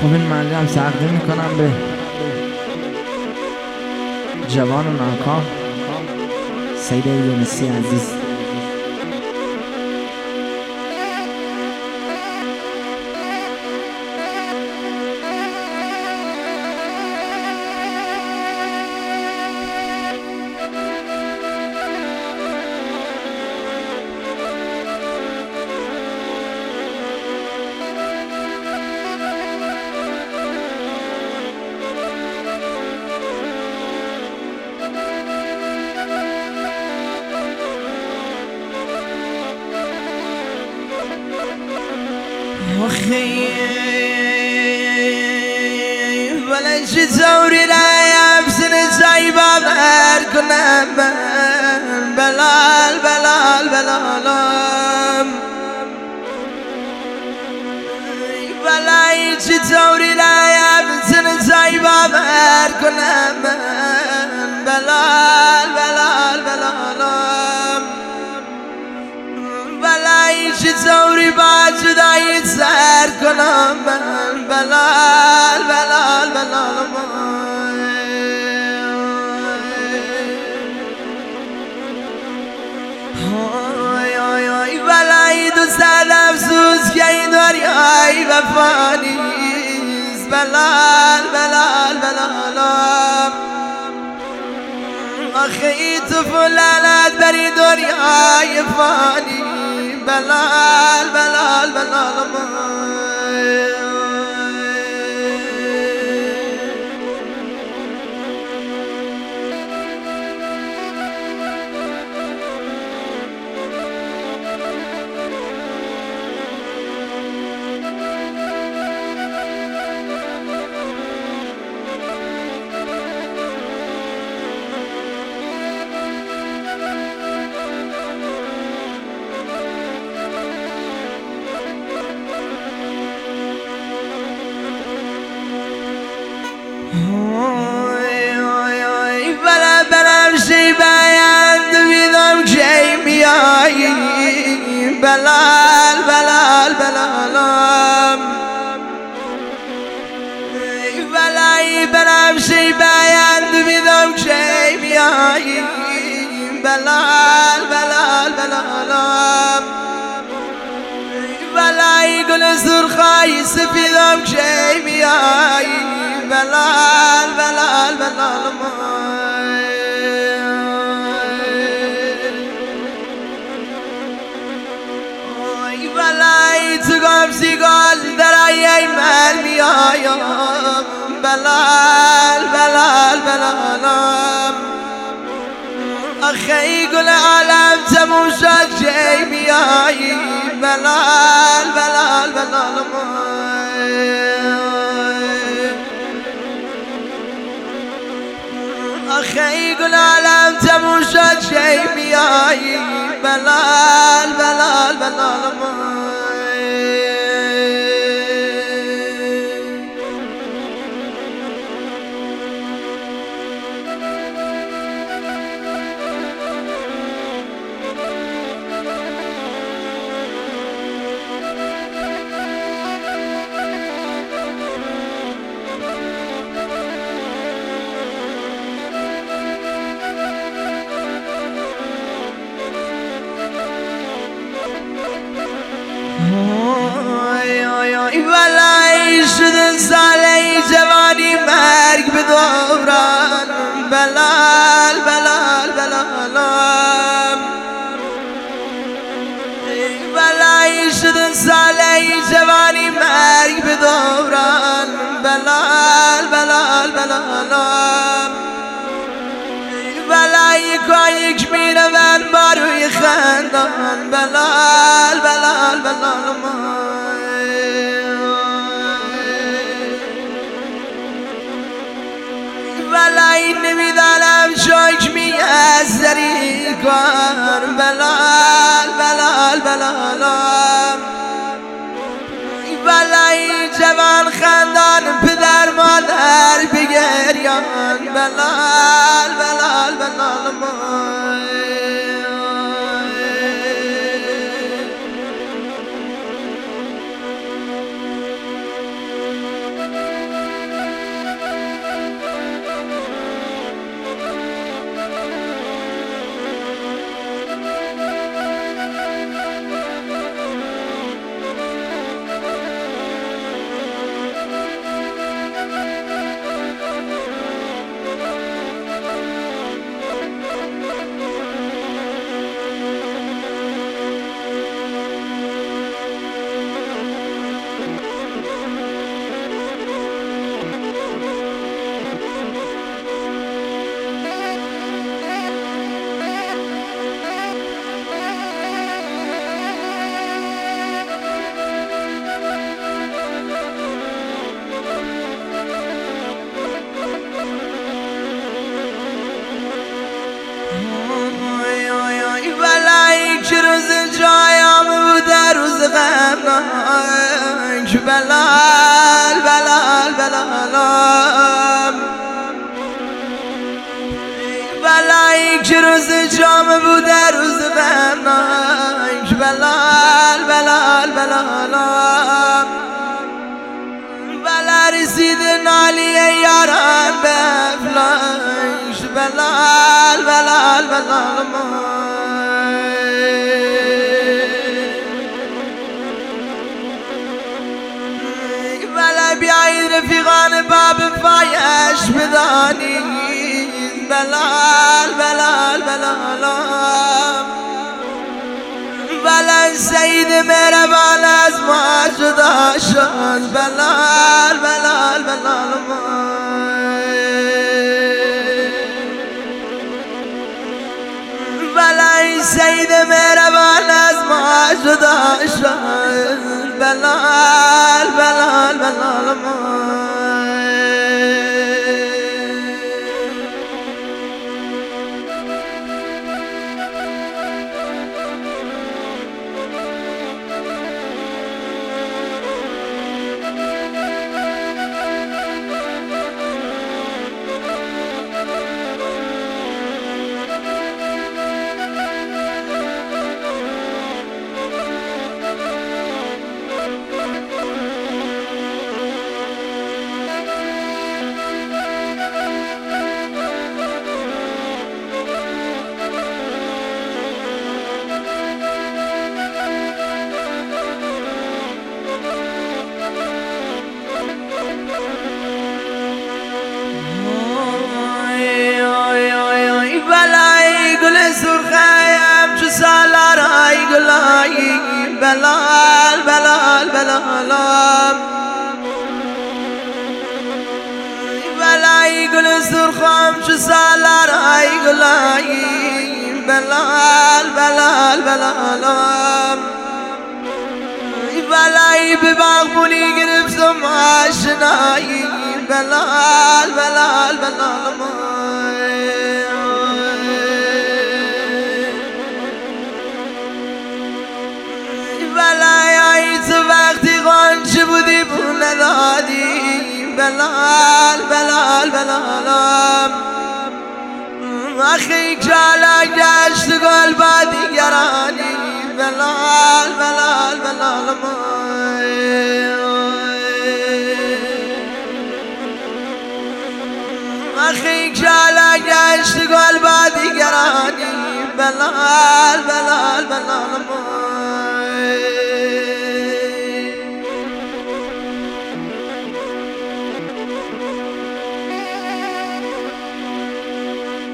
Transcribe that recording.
خب این ملی هم تقدیم میکنم به جوان و ناکام سید یونسی عزیز. أخي ولا شي تزوري لا يابسن سايبة غير كنا بلال بلال بلال ولا شي تزوري لا يابسن سايبة غير كنا بلال بلال بلال بلایش زوری با جدایی سر کنم من بلال بلال بلال بلایی دوست افسوس که این دریای وفا نیست بلال بلال بلال آخه تو فلالت بری دنیای فانی بلال بلال بلال بلا بلا شي بايند بيدم شي مياي بلال بلال بلال بلاي بلا شي بايند بيدم شي مياي بلال بلال بلال بلاي قل سرخاي سفيدم شي مياي بلال بلال بلال بلای تو گم سیگال درای من میایم بلال بلال بلال آخه گل عالم تموم شد چه میایی بلال بلال بلال آخه گل عالم تموم شد چه میایی بلال بلال بلال بلای شدن ساله جوانی مرگ به دوران بلال بلال بلال بلای شدن ساله جوانی مرگ به دوران بلال بلال بلال بلای کایک میره من باروی خندان بلال بلال بلال بلای نمیدانم شاک میازدری کن بلال بلال بلال بلای جوان خندان پدر مادر بگریان بلال بلال بلال ننگ بلال بلال بلال بلایی که روز جام بوده روز بننگ بلال بلال بلال بلا رسید نالی یاران به فلاش بلال بلال بلال بلا بیایید رفیقان باب فایش بدانید بلال بلال بلال بلال سید مهربان از ما جدا شد بلال بلال بلال بلال سید مهربان از ما جدا شد بلال بلال بلال سرخیم چو سالارای گلایی بلال بلال بلال بلای گل سرخم چو سالارای گلایی بلال بلال بلال بلای به باغبونی گرفتم آشنایی بلال بلال بلال بلای تو وقتی غنچه بودی پول ندادی بلال بلال بلال آخی کالا گشت گل با دیگرانی بلال بلال بلال آخی کالا گشت گل با دیگرانی بلال بلال بلال